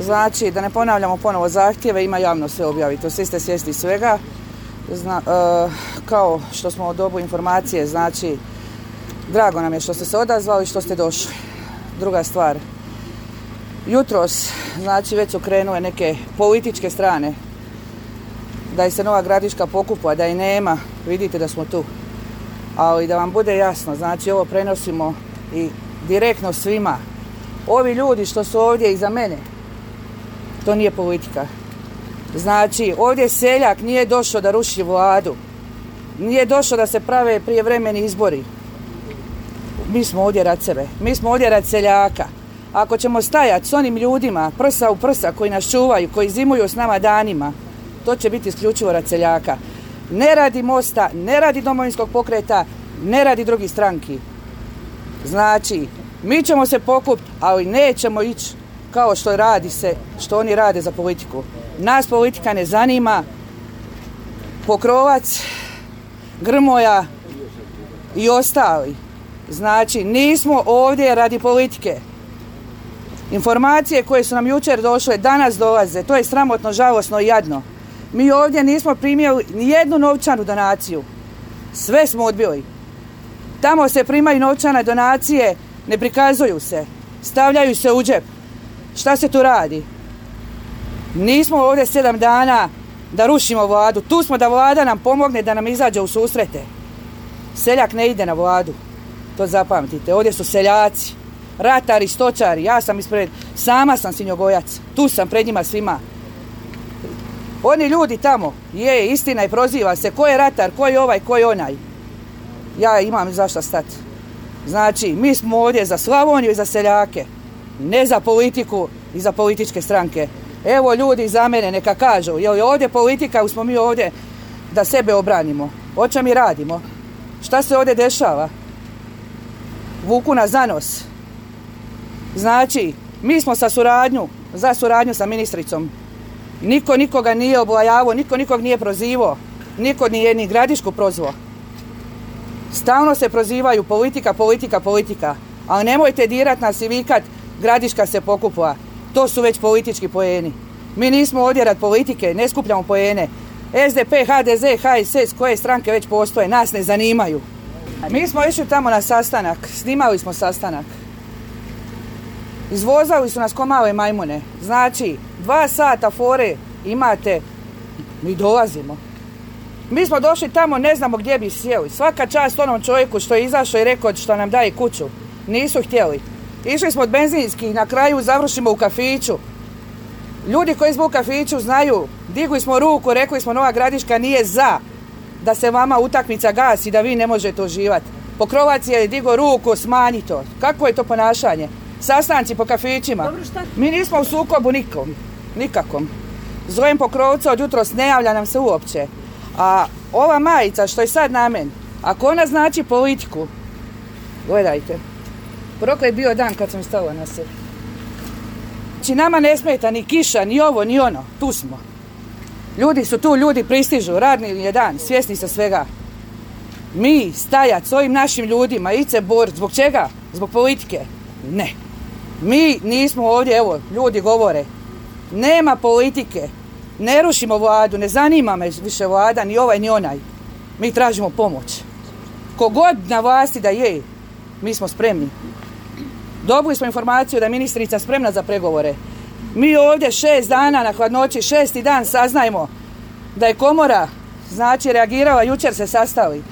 Znači, da ne ponavljamo ponovo zahtjeve, ima javno sve objaviti. Svi ste svjesni svega. Kao što smo u dobu informacije, znači, drago nam je što ste se odazvali i što ste došli. Druga stvar, jutros, znači, već su krenule neke političke strane, da je se Nova Gradiška pokupa, da je nema, vidite da smo tu. Ali da vam bude jasno, znači, ovo prenosimo i direktno svima. Ovi ljudi što su ovdje iza mene, to nije politika. Znači, ovdje seljak nije došao da ruši vladu. Nije došao da se prave prijevremeni izbori. Mi smo ovdje rad sebe. Mi smo ovdje rad seljaka. Ako ćemo stajati s onim ljudima, prsa u prsa, koji nas čuvaju, koji zimuju s nama danima, to će biti isključivo rad seljaka. Ne radi Mosta, ne radi Domovinskog pokreta, ne radi drugih stranki. Znači, mi ćemo se pokupiti, ali nećemo ići kao što oni rade za politiku. Nas politika ne zanima. Pokrovac, Grmoja i ostali. Znači, nismo ovdje radi politike. Informacije koje su nam jučer došle, danas dolaze. To je sramotno, žalosno i jadno. Mi ovdje nismo primili ni jednu novčanu donaciju. Sve smo odbili. Tamo se primaju novčane donacije, ne prikazuju se. Stavljaju se u džep. Šta se tu radi? Nismo ovdje 7 dana da rušimo vladu. Tu smo da vlada nam pomogne, da nam izađe u susrete. Seljak ne ide na vladu. To zapamtite. Ovdje su seljaci, ratari, stočari. Ja sam sama sam svinjogojac. Tu sam pred njima svima. Oni ljudi tamo, istina i proziva se. Ko je ratar, ko je ovaj, ko je onaj. Ja imam zašto stati. Znači, mi smo ovdje za Slavoniju i za seljake. Ne za politiku i za političke stranke. Evo ljudi za mene neka kažu, je li ovdje politika ili smo mi ovdje da sebe obranimo? O čem mi radimo? Šta se ovdje dešava? Vuku nas za nos. Znači, mi smo za suradnju sa ministricom. Niko nikoga nije oblajavao, niko nikog nije prozivao. Niko nije ni Gradišku prozvao. Stalno se prozivaju politika. Ali nemojte dirat nas i vikat Gradiška se pokupila. To su već politički poeni. Mi nismo ovdje rad politike, ne skupljamo poene. SDP, HDZ, HSS, koje stranke već postoje, nas ne zanimaju. Mi smo išli tamo na sastanak, snimali smo sastanak. Izvozali su nas ko male majmune. Znači, 2 sata fore imate, mi dolazimo. Mi smo došli tamo, ne znamo gdje bi sjeli. Svaka čast onom čovjeku što je izašao i rekao što nam daje kuću. Nisu htjeli. Išli smo od benzinskih, na kraju završimo u kafiću. Ljudi koji smo u kafiću znaju, digli smo ruku, rekli smo Nova Gradiška nije za da se vama utakmica gasi, da vi ne možete uživati. Pokrovac je digo ruku, smanji to. Kakvo je to ponašanje? Sastanci po kafićima. Mi nismo u sukobu nikakvom. Zovem Pokrovca od jutros, ne javlja nam se uopće. A ova majica što je sad na meni, ako ona znači politiku, gledajte, proklet bio dan kad sam stala na sebi. Znači nama ne smeta ni kiša, ni ovo, ni ono, tu smo. Ljudi su tu, ljudi pristižu, radni je dan, svjesni se svega. Mi stajat s ovim našim ljudima, ići se boriti, zbog čega? Zbog politike? Ne. Mi nismo ovdje, evo, ljudi govore, nema politike, ne rušimo vladu, ne zanima me više vlada, ni ovaj, ni onaj. Mi tražimo pomoć. Kogod na vlasti da je, mi smo spremni. Dobili smo informaciju da je ministrica spremna za pregovore. Mi ovdje 6 dana na hladnoći, 6. dan saznajemo da je komora, znači, reagirala, jučer se sastali.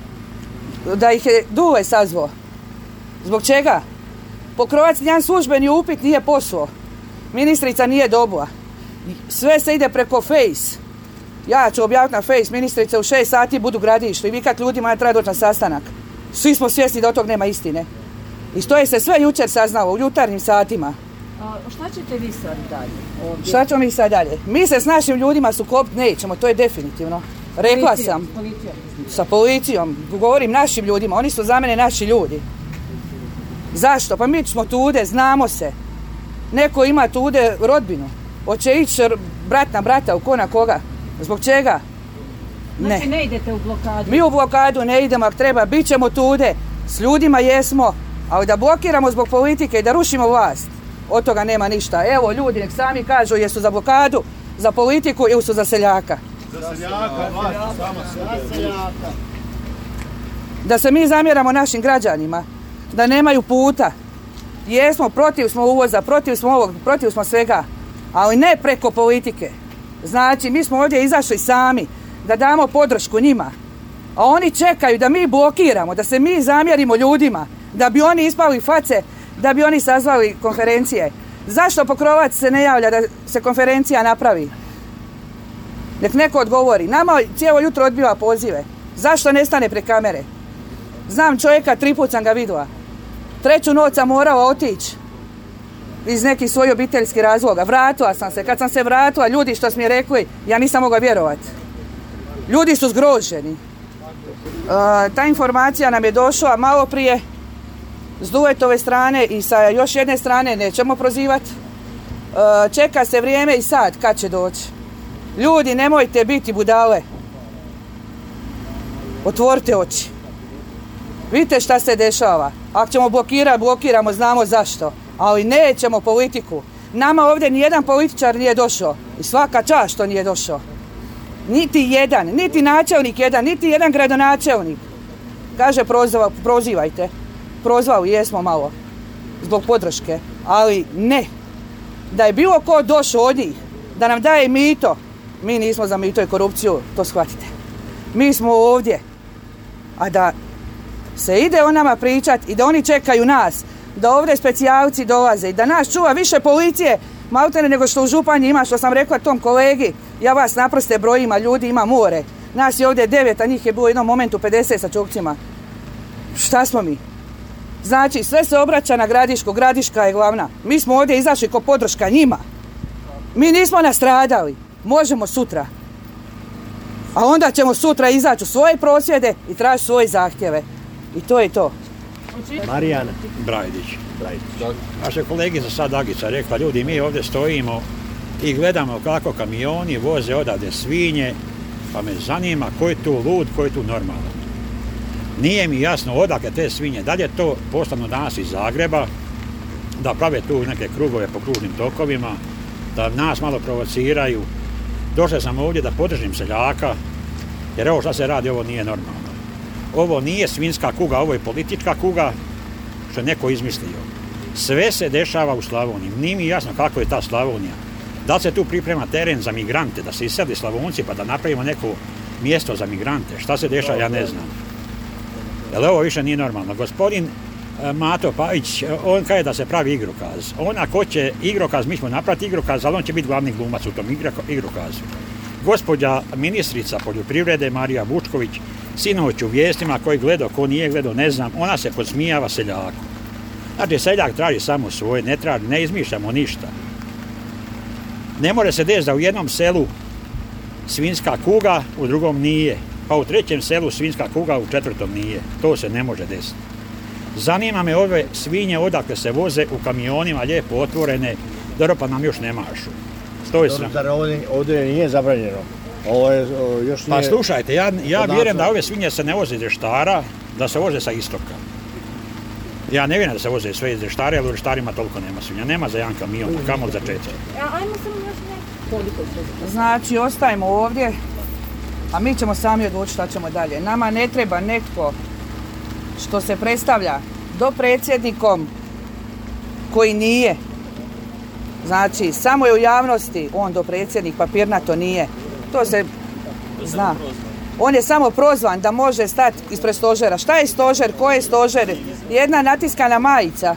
Da ih je Dule sazvao. Zbog čega? Pokrovac njen službeni upit nije poslao. Ministrica nije dobila. Sve se ide preko Face. Ja ću objaviti na Face, ministrice u 6 sati budu u Gradištu i vikat ljudima ja treba doći na sastanak. Svi smo svjesni da od tog nema istine. I što je se sve jučer saznalo u jutarnjim satima. Šta ćete vi sad dalje ovdje? Šta ćemo mi sad dalje? Mi se s našim ljudima sukobiti nećemo, to je definitivno. Rekla sam. Sa policijom. Govorim našim ljudima, oni su za mene naši ljudi. Zašto? Pa mi smo tude, znamo se. Neko ima tude rodbinu. Hoće ići brat na brata, u ko na koga. Zbog čega? Ne. Znači ne idete u blokadu? Mi u blokadu ne idemo, ako treba, bit ćemo tude. S ljudima jesmo, ali da blokiramo zbog politike i da rušimo vlast. od toga nema ništa. Evo ljudi nek sami kažu jesu za blokadu, za politiku ili su za seljaka. Za seljaka. Da se mi zamjeramo našim građanima, da nemaju puta. Jesmo, protiv smo uvoza, protiv smo ovog, protiv smo svega, ali ne preko politike. Znači, mi smo ovdje izašli sami da damo podršku njima, a oni čekaju da mi blokiramo, da se mi zamjerimo ljudima, da bi oni ispali face, da bi oni sazvali konferencije. Zašto Pokrovac se ne javlja da se konferencija napravi? Nek neko odgovori. Nama cijelo jutro odbiva pozive. Zašto ne stane pred kamere? Znam čovjeka, 3 put sam ga vidjela. 3. noć sam morala otići iz nekih svojih obiteljskih razloga. Vratila sam se. Kad sam se vratila, ljudi što su mi rekli, ja nisam mogla vjerovati. Ljudi su zgroženi. Ta informacija nam je došla malo prije s Duletove strane i sa još jedne strane nećemo prozivati. Čeka se vrijeme i sad kad će doći. Ljudi, nemojte biti budale. Otvorite oči. Vidite šta se dešava. Ako ćemo blokirati, blokiramo, znamo zašto. Ali nećemo politiku. Nama ovdje nijedan političar nije došao. I svaka čast što nije došao. Niti jedan, niti načelnik jedan, niti jedan gradonačelnik. Kaže prozivajte. Prozvali jesmo malo. Zbog podrške. Ali ne. Da je bilo ko došao od njih, da nam daje mito. Mi nismo za mito i korupciju, to shvatite. Mi smo ovdje. A da se ide o nama pričat i da oni čekaju nas, da ovdje specijalci dolaze i da nas čuva više policije, maltene nego što u Županji ima, što sam rekla tom kolegi, ja vas naprosto brojim, a ljudi ima more. Nas je ovdje 9, a njih je bilo u jednom momentu 50 sa čukcima. Šta smo mi? Znači, sve se obraća na Gradišku, Gradiška je glavna. Mi smo ovdje izašli ko podrška njima. Mi nismo nastradali. Možemo sutra. A onda ćemo sutra izaći u svoje prosvjede i tražiti svoje zahtjeve. I to je to. Marijana Brajdić. Naša kolegica sad Agica rekla, ljudi, mi ovdje stojimo i gledamo kako kamioni voze odavde svinje, pa me zanima ko je tu lud, ko je tu normalan. Nije mi jasno odakle te svinje, da li je to poslano danas iz Zagreba, da prave tu neke krugove po kružnim tokovima, da nas malo provociraju. Došao sam ovdje da podržim seljaka, jer ovo što se radi, ovo nije normalno. Ovo nije svinjska kuga, ovo je politička kuga, što je neko izmislio. Sve se dešava u Slavoniji. Nije mi jasno kako je ta Slavonija. Da li se tu priprema teren za migrante, da se iseli Slavonci pa da napravimo neko mjesto za migrante? Šta se dešava, ja ne znam. Jer ovo više nije normalno. Gospodin Mato Pavić, on kaže da se pravi igrokaz. On ako hoće igrokaz, mi ćemo napraviti igrokaz, ali on će biti glavni glumac u tom igrokazu. Gospođa ministrica poljoprivrede Marija Vučković, sinoć u vijestima, koji gledao, ko nije gledao, ne znam, ona se podsmijava seljaku. Znači, seljak traži samo svoje, ne izmišljamo ništa. Ne može se desiti da u jednom selu svinjska kuga, u drugom nije. Pa u 3. selu svinjska kuga, u 4. nije. To se ne može desiti. Zanima me ove svinje odakle se voze u kamionima, lijepo otvorene, dobro pa nam još ne mašu. Ovdje nije zabranjeno. Ovo je, još nije... Pa slušajte, ja vjerujem da ove svinje se ne voze iz Reštara, da se voze sa istoka. Ja ne vjerujem da se voze sve iz Reštara, jer u Reštarima toliko nema svinja. Nema za jedan kamion, kamol za 4. Ajmo samo još Znači, ostajemo ovdje, a mi ćemo sami odlučiti šta ćemo dalje. Nama ne treba netko što se predstavlja dopredsjednikom koji nije. Znači, samo je u javnosti on dopredsjednik, papirnato nije. To se zna. On je samo prozvan da može stati ispred stožera. Šta je stožer? Ko je stožer? Jedna natiskana majica.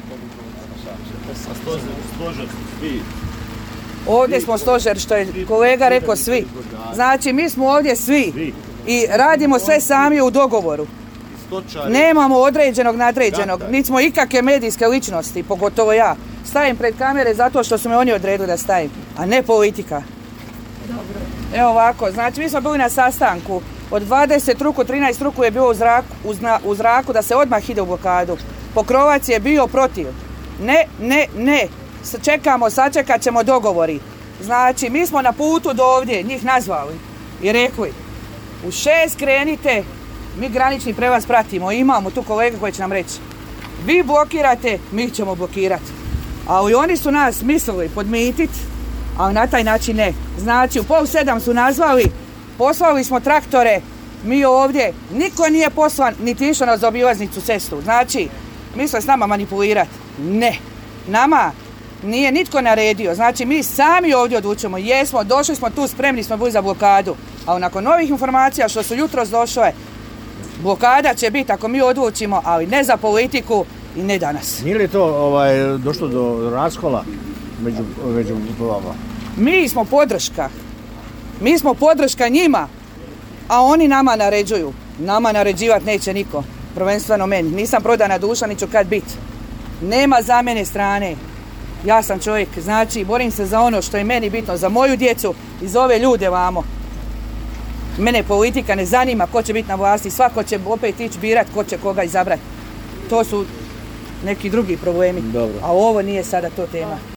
Stožer, svi. Ovdje smo stožer, što je kolega rekao, svi. Znači, mi smo ovdje svi i radimo sve sami u dogovoru. Nemamo određenog, nadređenog, niti smo ikakve medijske ličnosti, pogotovo ja. Stavim pred kamere zato što su me oni odredili da stavim, a ne politika. Dobro. Evo ovako, znači mi smo bili na sastanku, od 20 ruku, 13 ruku je bilo u zraku da se odmah ide u blokadu. Pokrovac je bio protiv. Ne. Čekamo, sačekat ćemo dogovori. Znači, mi smo na putu do ovdje, njih nazvali i rekli, u 6 krenite, mi granični prelaz pratimo, imamo tu kolega koji će nam reći, vi blokirate, mi ćemo blokirati. Ali oni su nas mislili podmititi, ali na taj način ne. Znači, u 6:30 su nazvali, poslali smo traktore, mi ovdje, niko nije poslan, niti išao na zaobilaznicu cestu. Znači, misle s nama manipulirati. Ne. Nama nije nitko naredio. Znači, mi sami ovdje odlučujemo. Jesmo, došli smo tu, spremni smo bili za blokadu. Ali nakon novih informacija što su jutros došle, blokada će biti ako mi odlučimo, ali ne za politiku i ne danas. Nije li to došlo do raskola među vama? Mi smo podrška. Mi smo podrška njima, a oni nama naređuju. Nama naređivati neće niko. Prvenstveno meni. Nisam prodana duša, ni ću kad bit. Nema za mene strane. Ja sam čovjek, znači borim se za ono što je meni bitno, za moju djecu i za ove ljude vamo. Mene politika ne zanima ko će biti na vlasti, svako će opet ići birat ko će koga izabrati. To su neki drugi problemi. Dobro. A ovo nije sada to tema.